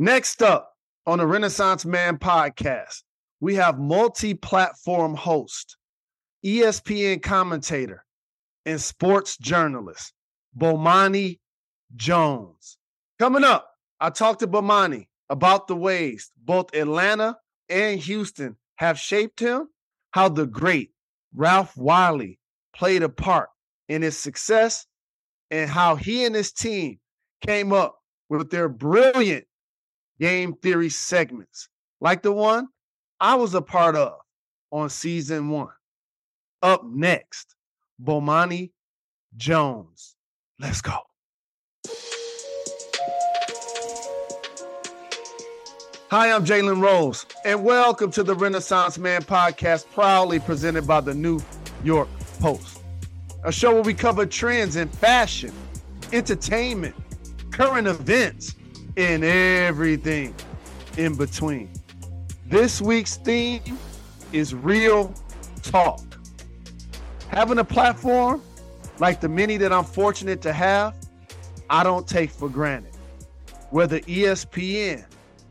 Next up on the Renaissance Man podcast, we have multi-platform host, ESPN commentator, and sports journalist, Bomani Jones. Coming up, I talked to Bomani about the ways both Atlanta and Houston have shaped him, how the great Ralph Wiley played a part in his success, and how he and his team came up with their brilliant game theory segments, like the one I was a part of on season 1. Up next, Bomani Jones. Let's go. Hi, I'm Jalen Rose, and welcome to the Renaissance Man podcast, proudly presented by the New York Post, a show where we cover trends in fashion, entertainment, current events, and everything in between. This week's theme is real talk. Having a platform like the many that I'm fortunate to have, I don't take for granted. Whether ESPN,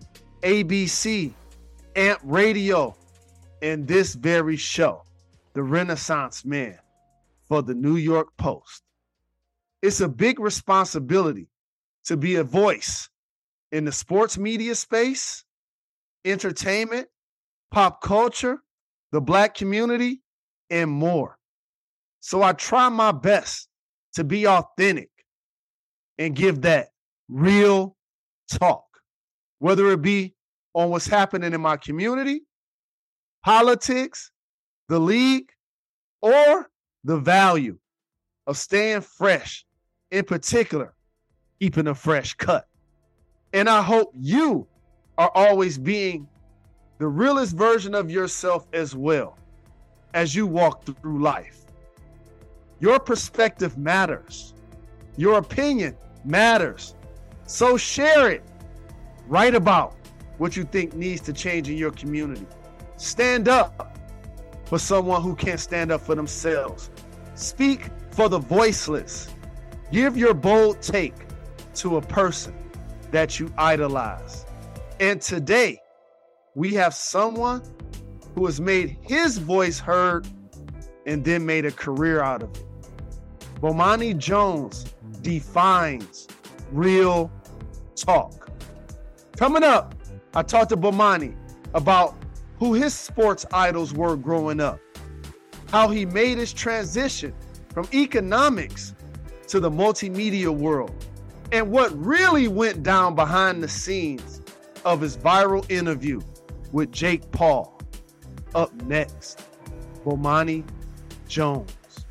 ABC, AMP Radio, and this very show, The Renaissance Man, for the New York Post. It's a big responsibility to be a voice in the sports media space, entertainment, pop culture, the Black community, and more. So I try my best to be authentic and give that real talk, whether it be on what's happening in my community, politics, the league, or the value of staying fresh, in particular, keeping a fresh cut. And I hope you are always being the realest version of yourself as well as you walk through life. Your perspective matters. Your opinion matters. So share it. Write about what you think needs to change in your community. Stand up for someone who can't stand up for themselves. Speak for the voiceless. Give your bold take to a person that you idolize. And today, we have someone who has made his voice heard and then made a career out of it. Bomani Jones defines real talk. Coming up, I talked to Bomani about who his sports idols were growing up, how he made his transition from economics to the multimedia world, and what really went down behind the scenes of his viral interview with Jake Paul. Up next, Bomani Jones.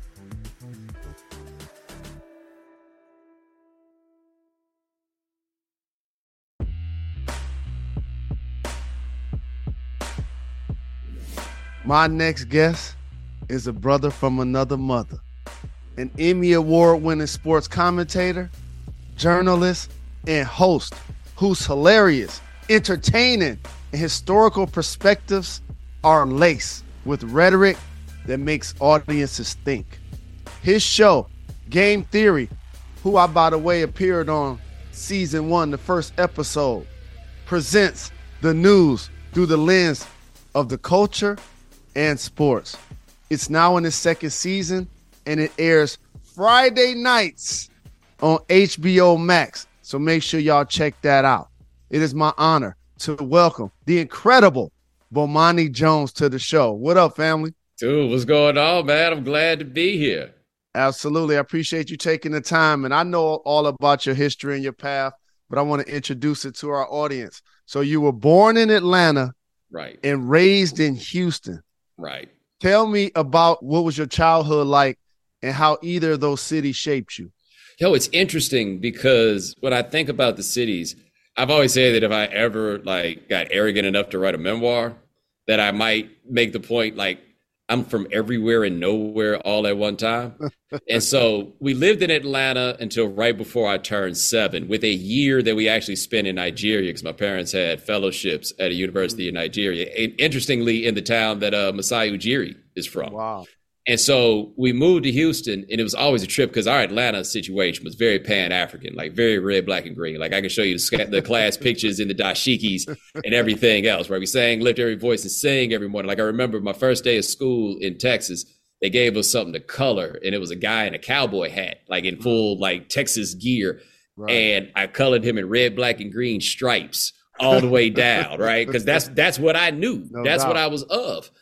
My next guest is a brother from another mother, an Emmy Award-winning sports commentator, journalist, and host whose hilarious, entertaining, and historical perspectives are laced with rhetoric that makes audiences think. His show, Game Theory, who I, by the way, appeared on season 1, the first episode, presents the news through the lens of the culture and sports. It's now in its second season, and it airs Friday nights on HBO Max. So make sure y'all check that out. It is my honor to welcome the incredible Bomani Jones to the show. What up, family? Dude, what's going on, man? I'm glad to be here. Absolutely. I appreciate you taking the time. And I know all about your history and your path, but I want to introduce it to our audience. So you were born in Atlanta, right, and raised in Houston. Right. Tell me about what was your childhood like and how either of those cities shaped you. Yo, it's interesting because when I think about the cities, I've always said that if I ever got arrogant enough to write a memoir, that I might make the point I'm from everywhere and nowhere all at one time. And so we lived in Atlanta until right before I turned 7, with a year that we actually spent in Nigeria because my parents had fellowships at a university in Nigeria. And interestingly, in the town that Masai Ujiri is from. Wow. And so we moved to Houston, and it was always a trip because our Atlanta situation was very Pan-African, like very red, black, and green. Like I can show you the class pictures in the dashikis and everything else, right? We sang, lift every voice and sing every morning. Like I remember my first day of school in Texas, they gave us something to color, and it was a guy in a cowboy hat, like in full like Texas gear. Right. And I colored him in red, black, and green stripes all the way down, right? Because that's what I knew. That's what I was of.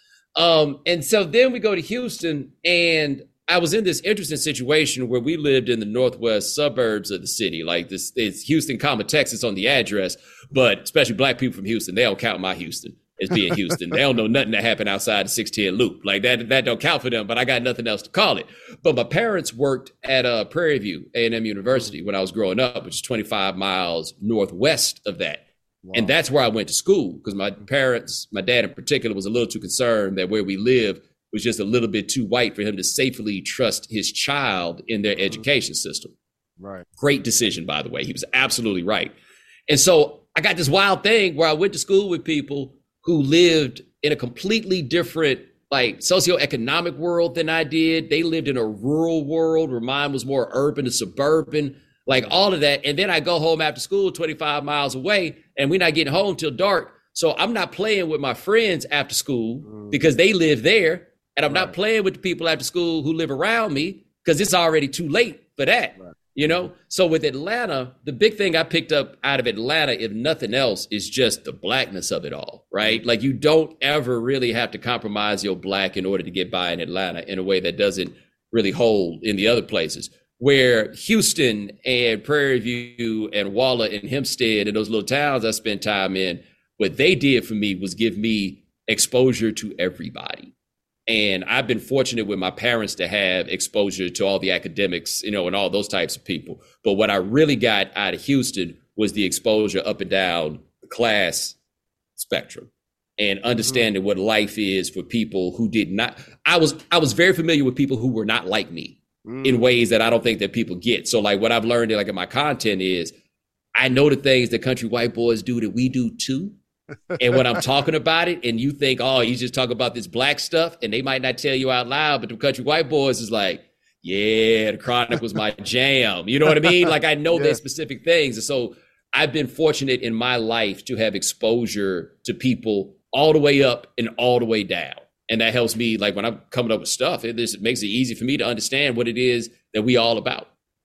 And so then we go to Houston, and I was in this interesting situation where we lived in the northwest suburbs of the city. Like this, it's Houston, Texas on the address, but especially black people from Houston, they don't count my Houston as being Houston. They don't know nothing that happened outside the 610 loop. Like that don't count for them, but I got nothing else to call it. But my parents worked at Prairie View A&M University when I was growing up, which is 25 miles northwest of that. Wow. And that's where I went to school because my parents, my dad in particular, was a little too concerned that where we live was just a little bit too white for him to safely trust his child in their education system. Right. Great decision, by the way. He was absolutely right. And so I got this wild thing where I went to school with people who lived in a completely different like socioeconomic world than I did. They lived in a rural world where mine was more urban and suburban. Like all of that. And then I go home after school 25 miles away and we're not getting home till dark. So I'm not playing with my friends after school because they live there. And I'm not playing with the people after school who live around me because it's already too late for that, you know? So with Atlanta, the big thing I picked up out of Atlanta, if nothing else, is just the blackness of it all, right? Like you don't ever really have to compromise your black in order to get by in Atlanta in a way that doesn't really hold in the other places. Where Houston and Prairie View and Waller and Hempstead and those little towns I spent time in, what they did for me was give me exposure to everybody. And I've been fortunate with my parents to have exposure to all the academics, you know, and all those types of people. But what I really got out of Houston was the exposure up and down the class spectrum and understanding what life is for people who did not. I was very familiar with people who were not like me. In ways that I don't think that people get. So like what I've learned like in my content is I know the things that country white boys do that we do too. And when I'm talking about it and you think, oh, you just talk about this black stuff and they might not tell you out loud, but the country white boys is like, yeah, the Chronic was my jam. You know what I mean? Like I know there's specific things. And so I've been fortunate in my life to have exposure to people all the way up and all the way down. And that helps me, like when I'm coming up with stuff, it makes it easy for me to understand what it is that we all about.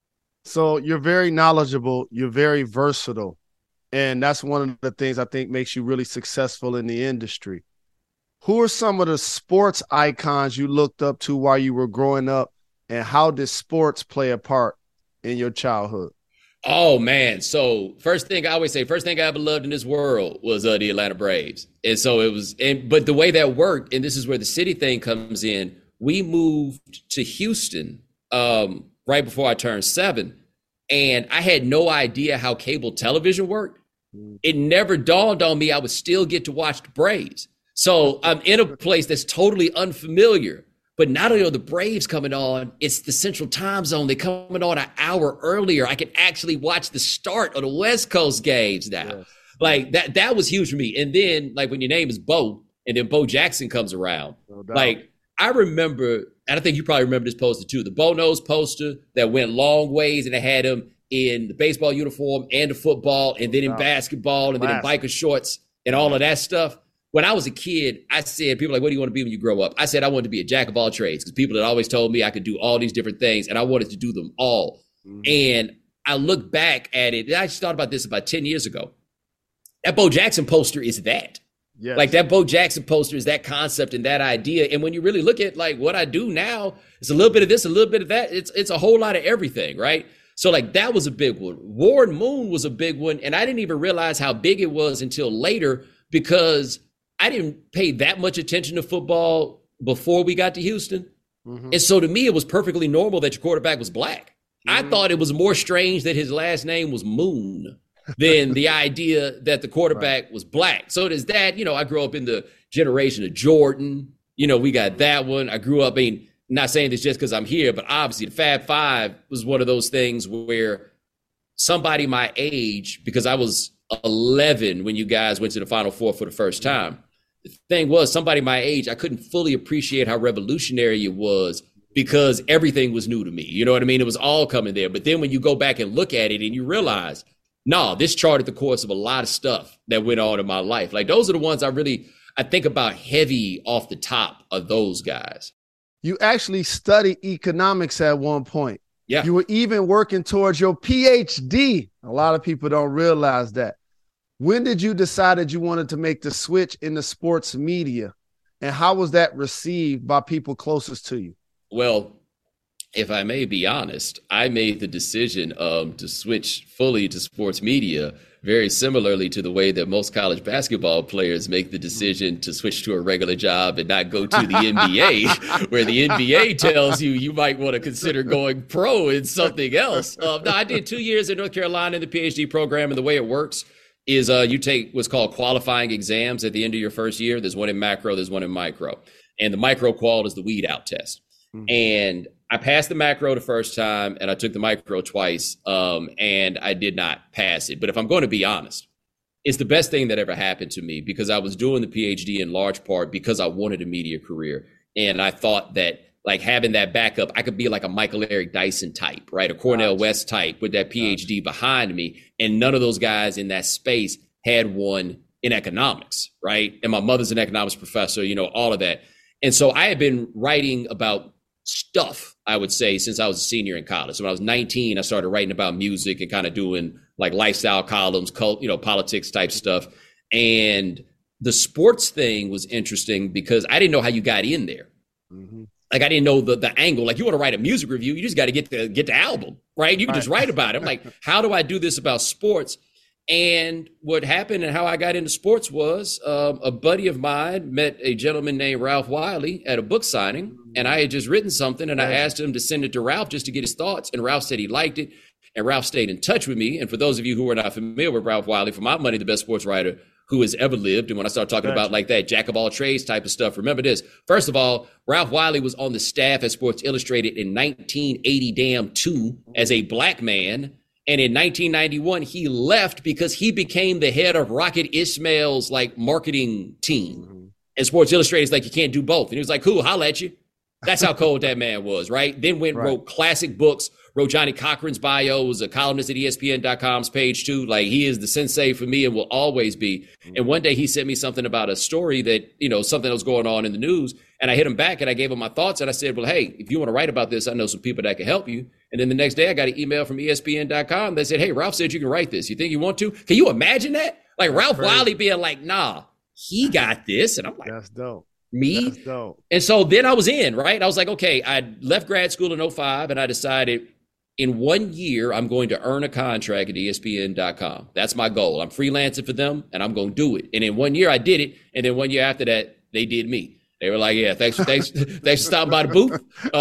So you're very knowledgeable. You're very versatile. And that's one of the things I think makes you really successful in the industry. Who are some of the sports icons you looked up to while you were growing up? And how did sports play a part in your childhood? Oh, man. So first thing I ever loved in this world was the Atlanta Braves. And so it was, but the way that worked, and this is where the city thing comes in, we moved to Houston right before I turned 7. And I had no idea how cable television worked. It never dawned on me I would still get to watch the Braves. So I'm in a place that's totally unfamiliar. But not only are the Braves coming on, it's the Central Time Zone. They're coming on an hour earlier. I can actually watch the start of the West Coast games now. Yes. Like that was huge for me. And then like when your name is Bo and then Bo Jackson comes around, like I remember, and I think you probably remember this poster too, the Bo Knows poster that went long ways and it had him in the baseball uniform and the football and then in basketball and then in biker shorts and all of that stuff. When I was a kid, I said, people were like, what do you want to be when you grow up? I said, I wanted to be a jack of all trades because people had always told me I could do all these different things and I wanted to do them all. And I look back at it. And I just thought about this about 10 years ago. That Bo Jackson poster is that. Yes. Like that Bo Jackson poster is that concept and that idea. And when you really look at like what I do now, it's a little bit of this, a little bit of that. It's a whole lot of everything, right? So like that was a big one. Warren Moon was a big one. And I didn't even realize how big it was until later because I didn't pay that much attention to football before we got to Houston. And so to me, it was perfectly normal that your quarterback was black. I thought it was more strange that his last name was Moon than the idea that the quarterback was black. So there's that, you know, I grew up in the generation of Jordan. You know, we got that one. I grew up, not saying this just because I'm here, but obviously the Fab Five was one of those things where somebody my age, because I was 11 when you guys went to the Final Four for the first time. the thing was, somebody my age, I couldn't fully appreciate how revolutionary it was because everything was new to me. You know what I mean? It was all coming there. But then when you go back and look at it and you realize, no, this charted the course of a lot of stuff that went on in my life. Like those are the ones I think about heavy off the top of those guys. You actually studied economics at one point. Yeah. You were even working towards your PhD. A lot of people don't realize that. When did you decide that you wanted to make the switch into sports media? And how was that received by people closest to you? Well, if I may be honest, I made the decision to switch fully to sports media very similarly to the way that most college basketball players make the decision to switch to a regular job and not go to the NBA, where the NBA tells you might want to consider going pro in something else. No, I did 2 years in North Carolina in the PhD program, and the way it works is you take what's called qualifying exams at the end of your first year. There's one in macro, there's one in micro. And the micro qual is the weed out test. Mm-hmm. And I passed the macro the first time and I took the micro twice, and I did not pass it. But if I'm going to be honest, it's the best thing that ever happened to me because I was doing the PhD in large part because I wanted a media career. And I thought that like having that backup, I could be like a Michael Eric Dyson type, right? A Cornel West type with that PhD behind me. And none of those guys in that space had one in economics, right? And my mother's an economics professor, you know, all of that. And so I had been writing about stuff, I would say, since I was a senior in college. So when I was 19, I started writing about music and kind of doing like lifestyle columns, politics type stuff. And the sports thing was interesting because I didn't know how you got in there. Mm-hmm. Like I didn't know the angle. Like you want to write a music review, you just got to get the album, right? You can just write about it. I'm like, how do I do this about sports? And what happened and how I got into sports was a buddy of mine met a gentleman named Ralph Wiley at a book signing. And I had just written something and I asked him to send it to Ralph just to get his thoughts. And Ralph said he liked it. And Ralph stayed in touch with me. And for those of you who are not familiar with Ralph Wiley, for my money, the best sports writer who has ever lived. And when I start talking about like that jack of all trades type of stuff, remember this. First of all, Ralph Wiley was on the staff at Sports Illustrated in 1980 as a black man. And in 1991, he left because he became the head of Rocket Ismail's like marketing team. Mm-hmm. And Sports Illustrated is like, you can't do both. And he was like, cool, holla at you. That's how cold that man was, right? Then wrote classic books, wrote Johnny Cochran's bio, was a columnist at ESPN.com's page 2. Like he is the sensei for me and will always be. Mm-hmm. And one day he sent me something about a story that, you know, something that was going on in the news. And I hit him back and I gave him my thoughts. And I said, well, hey, if you want to write about this, I know some people that can help you. And then the next day I got an email from ESPN.com that said, hey, Ralph said you can write this. You think you want to? Can you imagine that? Like Ralph Wiley being like, nah, he got this. And I'm like, that's dope. Me? That's dope. And so then I was in, right? I was like, okay, I left grad school in 2005 and I decided in 1 year, I'm going to earn a contract at ESPN.com. That's my goal. I'm freelancing for them and I'm going to do it. And in 1 year I did it. And then 1 year after that, they did me. They were like, yeah, thanks for stopping by the booth.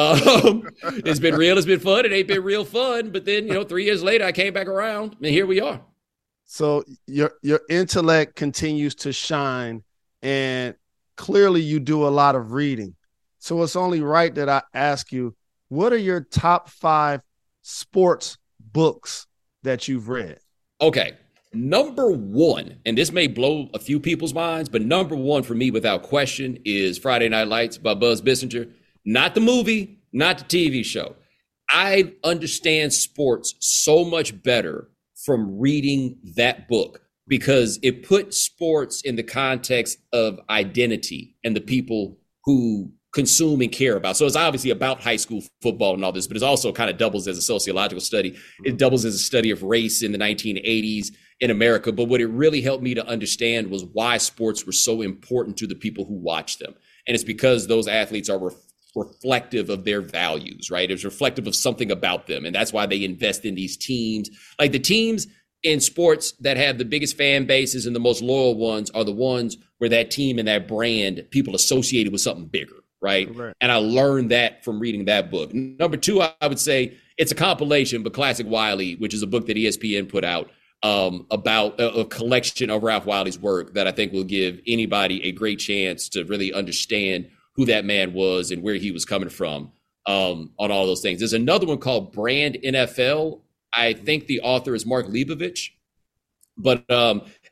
It's been real. It's been fun. It ain't been real fun. But then, 3 years later, I came back around and here we are. So your intellect continues to shine and clearly you do a lot of reading. So it's only right that I ask you, what are your top 5 sports books that you've read? Okay. Number 1, and this may blow a few people's minds, but number 1 for me without question is Friday Night Lights by Buzz Bissinger. Not the movie, not the TV show. I understand sports so much better from reading that book because it put sports in the context of identity and the people who consume and care about. So it's obviously about high school football and all this, but it also kind of doubles as a sociological study. It doubles as a study of race in the 1980s in America. But what it really helped me to understand was why sports were so important to the people who watch them. And it's because those athletes are reflective of their values, right? It's reflective of something about them. And that's why they invest in these teams. Like the teams in sports that have the biggest fan bases and the most loyal ones are the ones where that team and that brand, people associated with something bigger. Right. And I learned that from reading that book. Number 2, I would say it's a compilation, but Classic Wiley, which is a book that ESPN put out about a collection of Ralph Wiley's work that I think will give anybody a great chance to really understand who that man was and where he was coming from on all those things. There's another one called Brand NFL. I think the author is Mark Leibovich. But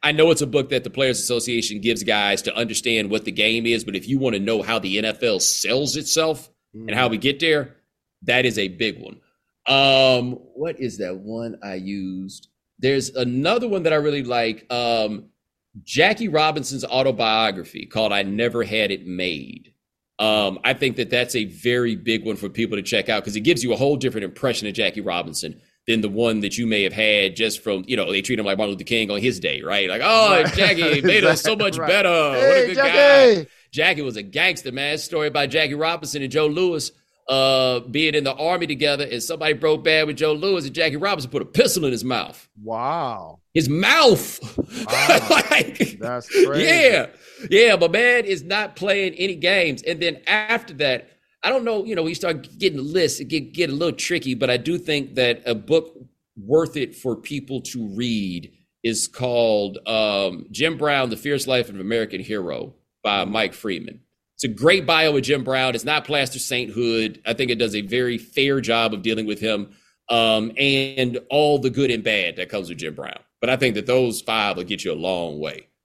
I know it's a book that the Players Association gives guys to understand what the game is, but if you want to know how the NFL sells itself and how we get there, that is a big one. What is that one I used? There's another one that I really like. Jackie Robinson's autobiography called I Never Had It Made. I think that that's a very big one for people to check out because it gives you a whole different impression of Jackie Robinson than the one that you may have had just from, they treat him like Martin Luther King on his day, right? Like, oh, Jackie made us so much better. Hey, what a good Jackie. guy. Jackie was a gangster, man. Story about Jackie Robinson and Joe Louis being in the Army together, and somebody broke bad with Joe Louis, and Jackie Robinson put a pistol in his mouth. Wow. His mouth. Wow. Like, that's crazy. Yeah, but man is not playing any games. And then after that, I don't know, we start getting the list, it get a little tricky, but I do think that a book worth it for people to read is called Jim Brown, The Fierce Life of an American Hero by Mike Freeman. It's a great bio with Jim Brown. It's not plaster sainthood. I think it does a very fair job of dealing with him and all the good and bad that comes with Jim Brown. But I think that those 5 will get you a long way.